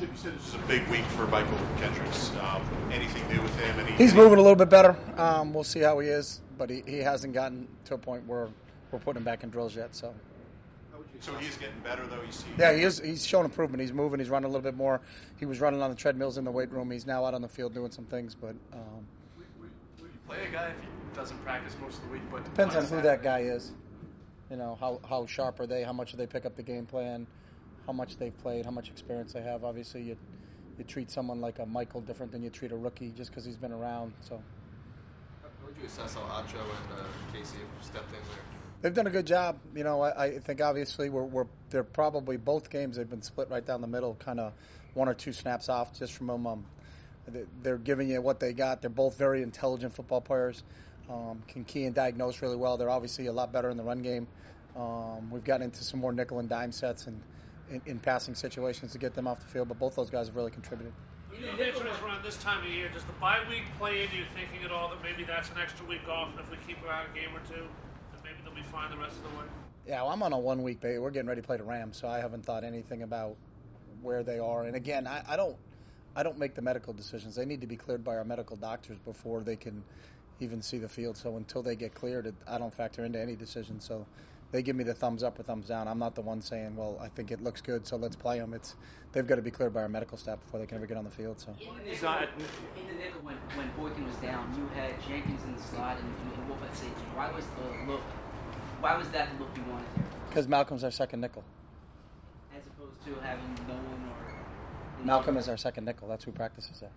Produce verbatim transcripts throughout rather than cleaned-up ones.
Chip, you said this was a big week for Michael Kendricks. Um, anything new with him? Any, He's any... moving a little bit better. Um, we'll see how he is, but he, he hasn't gotten to a point where we're putting him back in drills yet. So, so he's getting better, though. You see? Yeah, he is. He's showing improvement. He's moving. He's running a little bit more. He was running on the treadmills in the weight room. He's now out on the field doing some things. But um, would, would you play a guy if he doesn't practice most of the week? But depends on who that guy is. You know, how how sharp are they? How much do they pick up the game plan? How much they've played? How much experience they have? Obviously, you you treat someone like a Michael different than you treat a rookie just because he's been around. So, how would you assess how Acho and uh, Casey have stepped in there? They've done a good job. You know, I, I think obviously we're, we're they're probably both games they've been split right down the middle, kind of one or two snaps off just from them. Um, they're giving you what they got. They're both very intelligent football players. Um, can key and diagnose really well. They're obviously a lot better in the run game. Um, we've gotten into some more nickel and dime sets and in, in passing situations to get them off the field, but both those guys have really contributed. You know, veterans around this time of year, does the bye week play into you thinking at all that maybe that's an extra week off, and if we keep around a game or two, that maybe they'll be fine the rest of the way? Yeah, well, I'm on a one-week base. We're getting ready to play the Rams, so I haven't thought anything about where they are. And again, I, I don't, I don't make the medical decisions. They need to be cleared by our medical doctors before they can even see the field. So until they get cleared, it, I don't factor into any decision. So they give me the thumbs up or thumbs down. I'm not the one saying, well, I think it looks good, so let's play them. It's they've got to be cleared by our medical staff before they can ever get on the field. So in the nickel, in the nickel when, when Boykin was down, you had Jenkins in the slot and, and Wolf at safety. Why was the look? Why was that the look you wanted there? Because Malcolm's our second nickel. As opposed to having no one or... Malcolm is our second nickel. That's who practices there.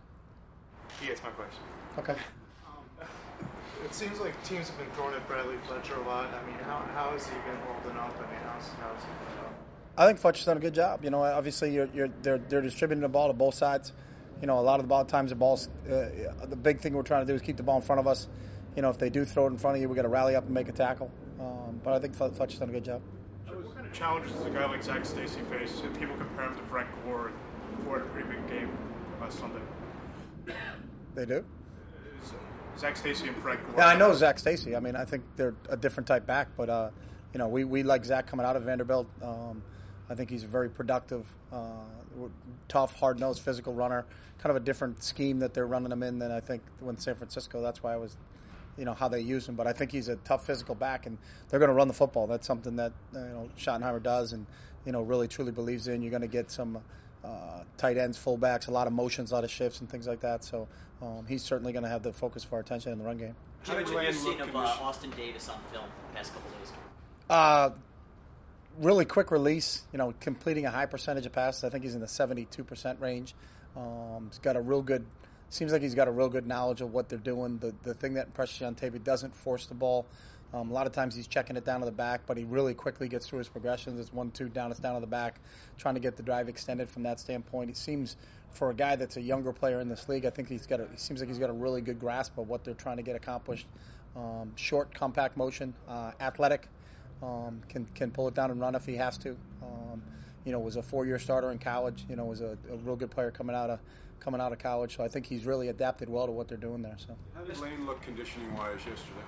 He asked my question. Okay. Um, it seems like teams have been throwing at Bradley Fletcher a lot. I mean, how how has he been holding up? I mean, how's, how's he been up? I think Fletcher's done a good job. You know, obviously you're, you're, they're, they're distributing the ball to both sides. You know, a lot of the ball times the balls, uh, the big thing we're trying to do is keep the ball in front of us. You know, if they do throw it in front of you, we got to rally up and make a tackle. Um, but I think Fletcher's done a good job. What kind of challenges does a guy like Zach Stacy face? People compare him to Frank Gore. Ford had a pretty big game last Sunday. They do? Zach Stacy and Frank Gore. Yeah, I know Zach Stacy. I mean, I think they're a different type back, but uh, you know, we, we like Zach coming out of Vanderbilt. Um, I think he's a very productive, uh, tough, hard-nosed, physical runner. Kind of a different scheme that they're running him in than I think when San Francisco. That's why I was, you know, how they use him. But I think he's a tough physical back, and they're going to run the football. That's something that uh, you know Schottenheimer does, and you know really truly believes in. You're going to get some uh, tight ends, fullbacks, a lot of motions, a lot of shifts, and things like that. So um, he's certainly going to have the focus of our attention in the run game. How did you seen of uh, Austin Davis on film the past couple days? Uh, really quick release. You know, completing a high percentage of passes. I think he's in the seventy-two percent range. Um, he's got a real good. Seems like he's got a real good knowledge of what they're doing. The the thing that impresses you on tape, he doesn't force the ball. Um, a lot of times he's checking it down to the back, but he really quickly gets through his progressions. It's one, two, down, it's down to the back, trying to get the drive extended from that standpoint. He seems, for a guy that's a younger player in this league, I think he's got. A, he seems like he's got a really good grasp of what they're trying to get accomplished. Um, short, compact motion, uh, athletic, um, can can pull it down and run if he has to. Um, you know, was a four-year starter in college. You know, was a, a real good player coming out of coming out of college. So I think he's really adapted well to what they're doing there. So how did Lane look conditioning-wise yesterday?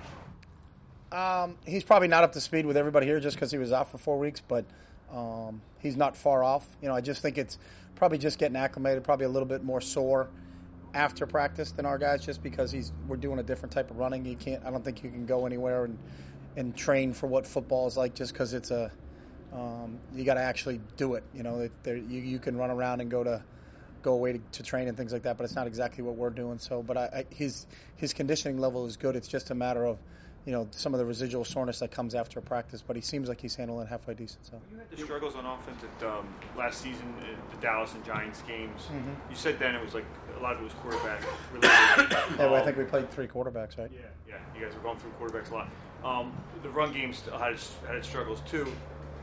Um, he's probably not up to speed with everybody here just because he was out for four weeks, but um, he's not far off. You know, I just think it's probably just getting acclimated, probably a little bit more sore after practice than our guys, just because he's we're doing a different type of running. You can't. I don't think you can go anywhere and and train for what football is like just because it's a. Um, you got to actually do it. You know, there, you you can run around and go to go away to, to train and things like that, but it's not exactly what we're doing. So, but I, I, his his conditioning level is good. It's just a matter of, you know, some of the residual soreness that comes after a practice, but he seems like he's handling it halfway decent. So you had the struggles on offense at um, last season, at the Dallas and Giants games. Mm-hmm. You said then it was like a lot of it was quarterback related. yeah, well, I think we played three quarterbacks, right? Yeah, yeah. You guys were going through quarterbacks a lot. Um, the run game still had its, had its struggles too.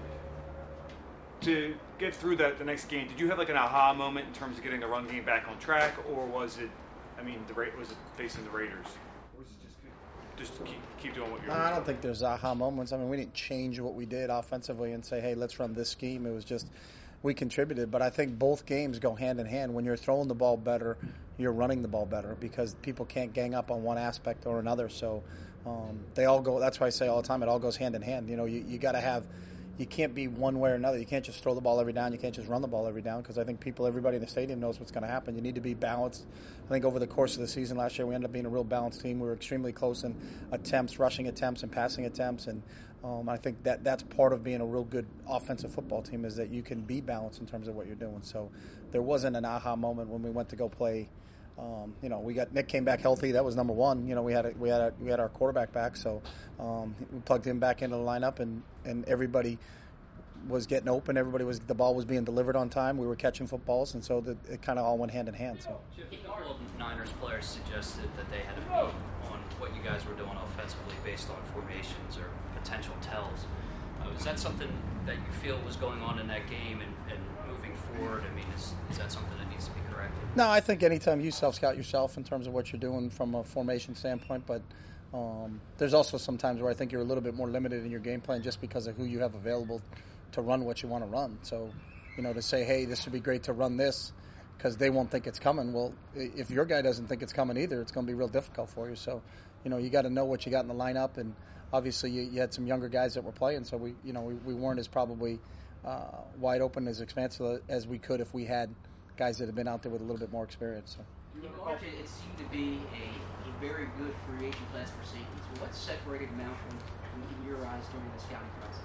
To get through that the next game, did you have like an aha moment in terms of getting the run game back on track, or was it? I mean, the was it facing the Raiders? Just keep, keep doing what you're doing. I don't think there's aha moments. I mean, we didn't change what we did offensively and say, hey, let's run this scheme. It was just we contributed. But I think both games go hand in hand. When you're throwing the ball better, you're running the ball better because people can't gang up on one aspect or another. So um, they all go – that's why I say all the time it all goes hand in hand. You know, you, you got to have – you can't be one way or another. You can't just throw the ball every down. You can't just run the ball every down because I think people, everybody in the stadium knows what's going to happen. You need to be balanced. I think over the course of the season last year, we ended up being a real balanced team. We were extremely close in attempts, rushing attempts, and passing attempts. And um, I think that that's part of being a real good offensive football team is that you can be balanced in terms of what you're doing. So there wasn't an aha moment when we went to go play. Um, you know, we got Nick came back healthy. That was number one. You know, we had a, we had a, we had our quarterback back, so um, we plugged him back into the lineup, and, and everybody was getting open. Everybody was the ball was being delivered on time. We were catching footballs, and so the, it kind of all went hand in hand. So A couple of Niners players suggested that they had a beat on what you guys were doing offensively based on formations or potential tells. Uh, is that something that you feel was going on in that game and, and moving forward? I mean, is, is that something that needs to be corrected? No, I think anytime you self-scout yourself in terms of what you're doing from a formation standpoint, but um, there's also some times where I think you're a little bit more limited in your game plan just because of who you have available to run what you want to run. So, you know, to say, hey, this would be great to run this because they won't think it's coming. Well, if your guy doesn't think it's coming either, it's going to be real difficult for you. So, you know, you got to know what you got in the lineup, and obviously you, you had some younger guys that were playing, so we, you know, we, we weren't as probably uh, wide open, as expansive as we could if we had guys that have been out there with a little bit more experience. So. In March, it seemed to be a, a very good free agent class for safeties. Well, what separated Malcolm in your eyes during the scouting process?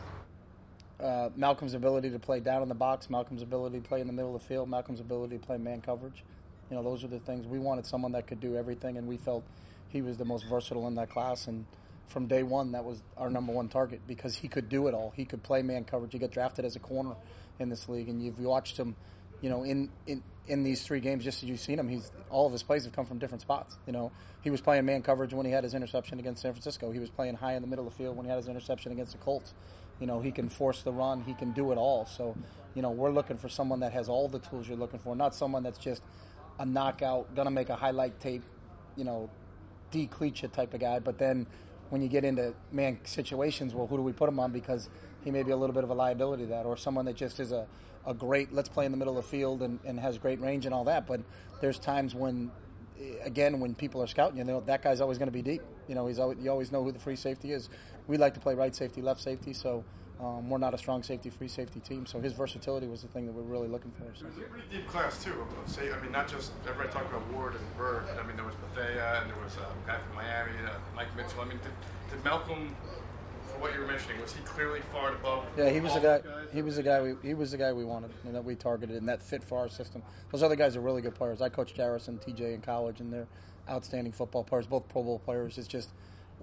Uh, Malcolm's ability to play down in the box, Malcolm's ability to play in the middle of the field, Malcolm's ability to play man coverage. You know, those are the things. We wanted someone that could do everything, and we felt he was the most versatile in that class. And from day one, that was our number one target because he could do it all. He could play man coverage. He got drafted as a corner in this league, and you've watched him, you know, in, in, in these three games, just as you've seen him, he's all of his plays have come from different spots. You know, he was playing man coverage when he had his interception against San Francisco. He was playing high in the middle of the field when he had his interception against the Colts. You know, he can force the run. He can do it all. So, you know, we're looking for someone that has all the tools you're looking for, not someone that's just a knockout, going to make a highlight tape, you know, D. Cleacha type of guy. But then when you get into man situations, well, who do we put him on? Because he may be a little bit of a liability to that, or someone that just is a, a great, let's play in the middle of the field and, and has great range and all that. But there's times when, again, when people are scouting, you know, that guy's always going to be deep. You know, he's always, you always know who the free safety is. We like to play right safety, left safety, so um, we're not a strong safety, free safety team. So his versatility was the thing that we're really looking for. So. It was a pretty deep class, too. Of say, I mean, not just everybody talking about Ward and Bird. I mean, there was Bethea, and there was a guy from Miami, uh, Mike Mitchell. I mean, did, did Malcolm, for what you were mentioning, was he clearly far above? Yeah, he was all the guy. those guys? He was the guy. We, he was the guy we wanted, and that we targeted, and that fit for our system. Those other guys are really good players. I coached Jarris and T J in college, and they're outstanding football players, both Pro Bowl players. It's just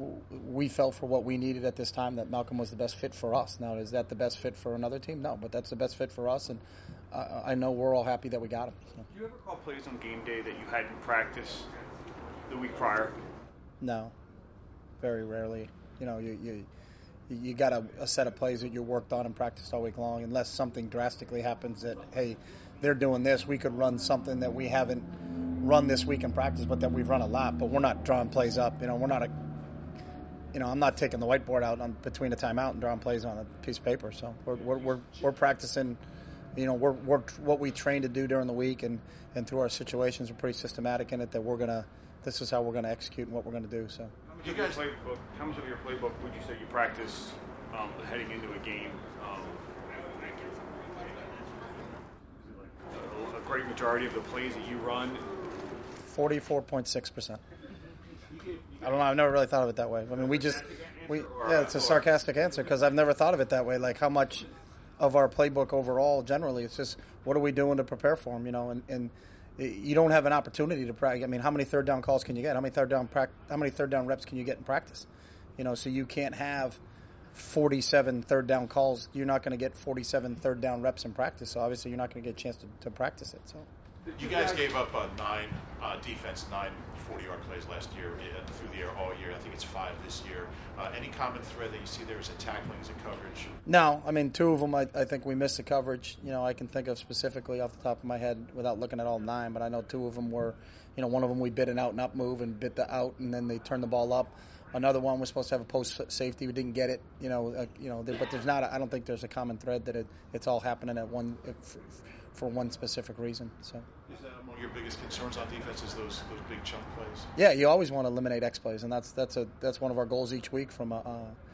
we felt for what we needed at this time that Malcolm was the best fit for us. Now, is that the best fit for another team? No, but that's the best fit for us, and uh, I know we're all happy that we got him. So. Do you ever call plays on game day that you hadn't practiced the week prior? No, very rarely. You know, you you you got a, a set of plays that you worked on and practiced all week long, unless something drastically happens that, hey, they're doing this, we could run something that we haven't run this week in practice, but that we've run a lot. But we're not drawing plays up. You know, we're not a You know, I'm not taking the whiteboard out on, between a timeout and drawing plays on a piece of paper. So we're we're we're, we're practicing. You know, we're we're what we train to do during the week, and, and through our situations, we're pretty systematic in it. That we're gonna. This is how we're gonna execute and what we're gonna do. So. How much, you guys, of your playbook, how much of your playbook would you say you practice um, heading into a game? Um, is it like a, a great majority of the plays that you run? Forty-four point six percent. I don't know. I've never really thought of it that way. I mean, we just, we yeah, it's a sarcastic answer because I've never thought of it that way. Like how much of our playbook overall, generally, it's just what are we doing to prepare for them, you know? And, and you don't have an opportunity to practice. I mean, how many third down calls can you get? How many third down prac- How many third down reps can you get in practice? You know, so you can't have forty-seven third down calls. You're not going to get forty-seven third down reps in practice. So obviously, you're not going to get a chance to, to practice it. So. You guys gave up uh, nine uh, defense, nine forty-yard plays last year uh, through the air all year. I think it's five this year. Uh, any common thread that you see there? Is it tackling? Is it coverage? No, I mean two of them. I, I think we missed the coverage. You know, I can think of specifically off the top of my head without looking at all nine, but I know two of them were. You know, one of them we bit an out and up move and bit the out, and then they turned the ball up. Another one was supposed to have a post safety. We didn't get it. You know, uh, you know, there, but there's not. A, I don't think there's a common thread that it, it's all happening at one for, for one specific reason. So. Is that among your biggest concerns on defense? Is those those big chunk plays? Yeah, you always want to eliminate X plays, and that's that's a that's one of our goals each week from a uh,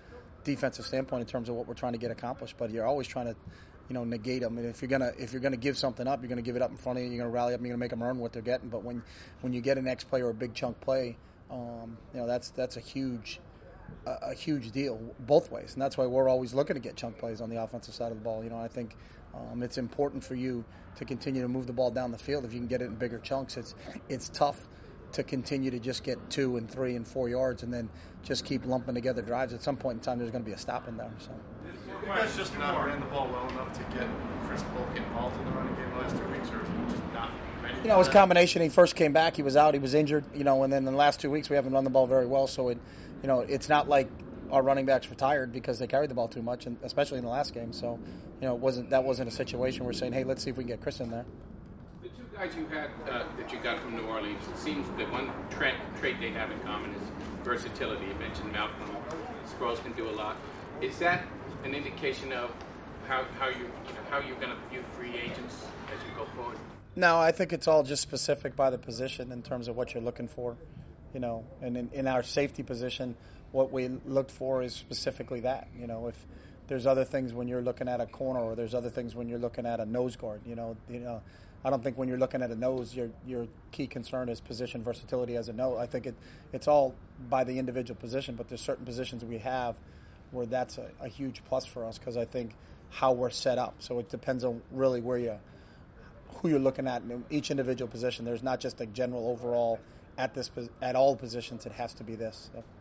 defensive standpoint in terms of what we're trying to get accomplished. But you're always trying to, you know, negate them. And if you're gonna if you're gonna give something up, you're gonna give it up in front of you. You're gonna rally up. And you're gonna make them earn what they're getting. But when when you get an X play or a big chunk play, um, you know that's that's a huge a, a huge deal both ways. And that's why we're always looking to get chunk plays on the offensive side of the ball. You know, I think um, it's important for you to continue to move the ball down the field. If you can get it in bigger chunks, it's it's tough to continue to just get two and three and four yards and then just keep lumping together drives. At some point in time, there's going to be a stop in there. So. You guys just not ran the ball well enough to get Chris Polk involved in the running game the last two weeks, or just not ready? You know, it was a combination. He first came back, he was out, he was injured, you know, and then in the last two weeks we haven't run the ball very well. So, it, you know, it's not like our running backs retired because they carried the ball too much, and especially in the last game. So, you know, it wasn't that wasn't a situation where we're saying, hey, let's see if we can get Chris in there. The two guys you had uh, that you got from New Orleans, it seems that one tra- trait they have in common is versatility. You mentioned Malcolm. Sproles can do a lot. Is that an indication of how, how you you know how you're going to view free agents as you go forward? No, I think it's all just specific by the position in terms of what you're looking for. You know, and in, in our safety position, what we looked for is specifically that. You know, if there's other things when you're looking at a corner, or there's other things when you're looking at a nose guard. You know, you know, I don't think when you're looking at a nose, your your key concern is position versatility as a nose. I think it it's all by the individual position, but there's certain positions we have where that's a, a huge plus for us because I think how we're set up. So it depends on really where you who you're looking at in each individual position. There's not just a general overall at this at all positions. It has to be this. So.